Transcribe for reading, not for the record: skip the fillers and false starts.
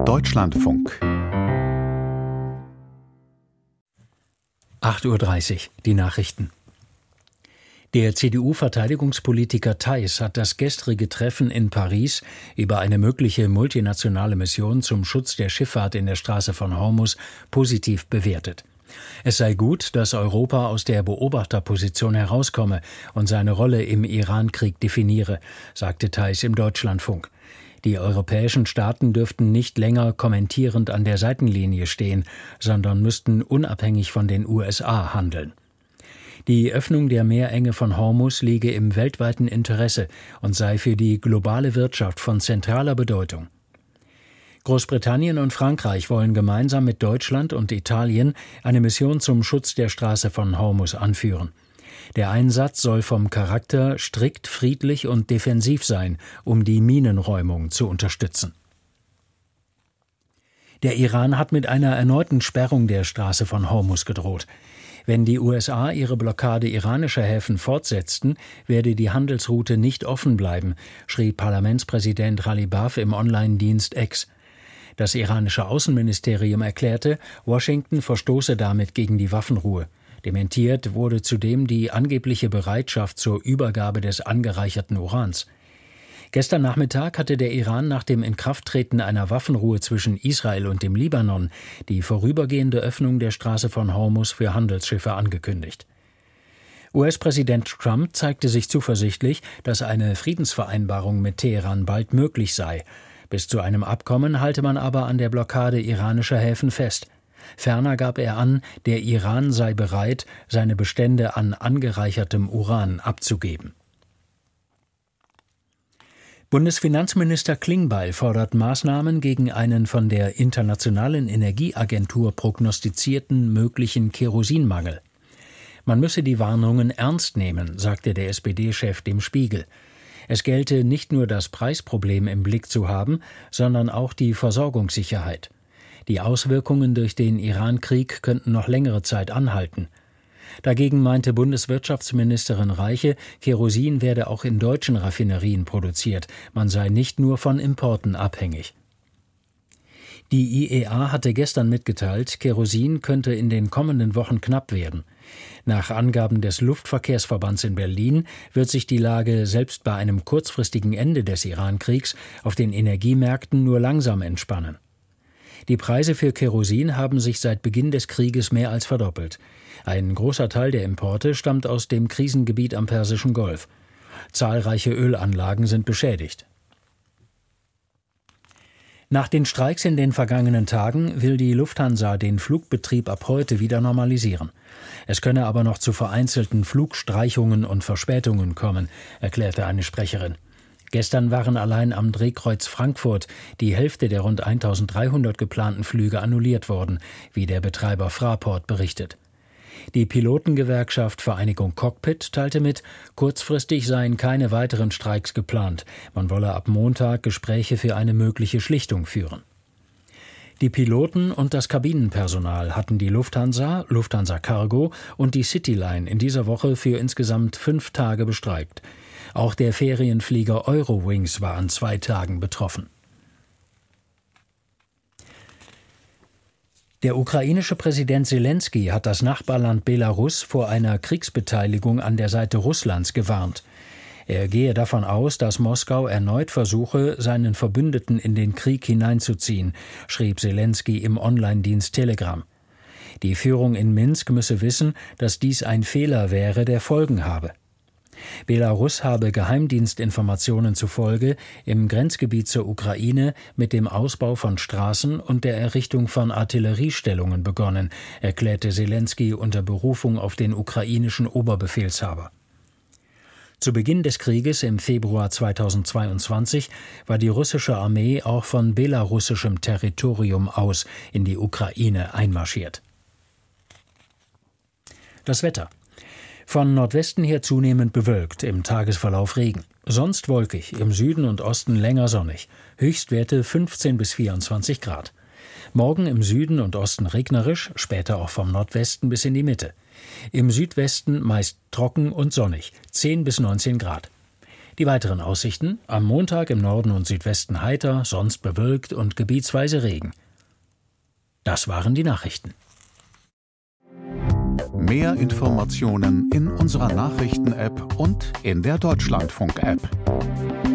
Deutschlandfunk 8:30 Uhr, die Nachrichten. Der CDU-Verteidigungspolitiker Theis hat das gestrige Treffen in Paris über eine mögliche multinationale Mission zum Schutz der Schifffahrt in der Straße von Hormuz positiv bewertet. Es sei gut, dass Europa aus der Beobachterposition herauskomme und seine Rolle im Iran-Krieg definiere, sagte Theis im Deutschlandfunk. Die europäischen Staaten dürften nicht länger kommentierend an der Seitenlinie stehen, sondern müssten unabhängig von den USA handeln. Die Öffnung der Meerenge von Hormuz liege im weltweiten Interesse und sei für die globale Wirtschaft von zentraler Bedeutung. Großbritannien und Frankreich wollen gemeinsam mit Deutschland und Italien eine Mission zum Schutz der Straße von Hormuz anführen. Der Einsatz soll vom Charakter strikt friedlich und defensiv sein, um die Minenräumung zu unterstützen. Der Iran hat mit einer erneuten Sperrung der Straße von Hormuz gedroht. Wenn die USA ihre Blockade iranischer Häfen fortsetzten, werde die Handelsroute nicht offen bleiben, schrieb Parlamentspräsident Ghalibaf im Online-Dienst X. Das iranische Außenministerium erklärte, Washington verstoße damit gegen die Waffenruhe. Dementiert wurde zudem die angebliche Bereitschaft zur Übergabe des angereicherten Urans. Gestern Nachmittag hatte der Iran nach dem Inkrafttreten einer Waffenruhe zwischen Israel und dem Libanon die vorübergehende Öffnung der Straße von Hormuz für Handelsschiffe angekündigt. US-Präsident Trump zeigte sich zuversichtlich, dass eine Friedensvereinbarung mit Teheran bald möglich sei. Bis zu einem Abkommen halte man aber an der Blockade iranischer Häfen fest. Ferner gab er an, der Iran sei bereit, seine Bestände an angereichertem Uran abzugeben. Bundesfinanzminister Klingbeil fordert Maßnahmen gegen einen von der Internationalen Energieagentur prognostizierten möglichen Kerosinmangel. Man müsse die Warnungen ernst nehmen, sagte der SPD-Chef dem Spiegel. Es gelte nicht nur das Preisproblem im Blick zu haben, sondern auch die Versorgungssicherheit. Die Auswirkungen durch den Iran-Krieg könnten noch längere Zeit anhalten. Dagegen meinte Bundeswirtschaftsministerin Reiche, Kerosin werde auch in deutschen Raffinerien produziert, man sei nicht nur von Importen abhängig. Die IEA hatte gestern mitgeteilt, Kerosin könnte in den kommenden Wochen knapp werden. Nach Angaben des Luftverkehrsverbands in Berlin wird sich die Lage selbst bei einem kurzfristigen Ende des Iran-Kriegs auf den Energiemärkten nur langsam entspannen. Die Preise für Kerosin haben sich seit Beginn des Krieges mehr als verdoppelt. Ein großer Teil der Importe stammt aus dem Krisengebiet am Persischen Golf. Zahlreiche Ölanlagen sind beschädigt. Nach den Streiks in den vergangenen Tagen will die Lufthansa den Flugbetrieb ab heute wieder normalisieren. Es könne aber noch zu vereinzelten Flugstreichungen und Verspätungen kommen, erklärte eine Sprecherin. Gestern waren allein am Drehkreuz Frankfurt die Hälfte der rund 1300 geplanten Flüge annulliert worden, wie der Betreiber Fraport berichtet. Die Pilotengewerkschaft Vereinigung Cockpit teilte mit, kurzfristig seien keine weiteren Streiks geplant. Man wolle ab Montag Gespräche für eine mögliche Schlichtung führen. Die Piloten und das Kabinenpersonal hatten die Lufthansa, Lufthansa Cargo und die Cityline in dieser Woche für insgesamt 5 Tage bestreikt. Auch der Ferienflieger Eurowings war an 2 Tagen betroffen. Der ukrainische Präsident Selenskyj hat das Nachbarland Belarus vor einer Kriegsbeteiligung an der Seite Russlands gewarnt. Er gehe davon aus, dass Moskau erneut versuche, seinen Verbündeten in den Krieg hineinzuziehen, schrieb Selenskyj im Online-Dienst Telegram. Die Führung in Minsk müsse wissen, dass dies ein Fehler wäre, der Folgen habe. Belarus habe Geheimdienstinformationen zufolge im Grenzgebiet zur Ukraine mit dem Ausbau von Straßen und der Errichtung von Artilleriestellungen begonnen, erklärte Selenskyj unter Berufung auf den ukrainischen Oberbefehlshaber. Zu Beginn des Krieges im Februar 2022 war die russische Armee auch von belarussischem Territorium aus in die Ukraine einmarschiert. Das Wetter. Von Nordwesten her zunehmend bewölkt, im Tagesverlauf Regen. Sonst wolkig, im Süden und Osten länger sonnig. Höchstwerte 15 bis 24 Grad. Morgen im Süden und Osten regnerisch, später auch vom Nordwesten bis in die Mitte. Im Südwesten meist trocken und sonnig, 10 bis 19 Grad. Die weiteren Aussichten: am Montag im Norden und Südwesten heiter, sonst bewölkt und gebietsweise Regen. Das waren die Nachrichten. Mehr Informationen in unserer Nachrichten-App und in der Deutschlandfunk-App.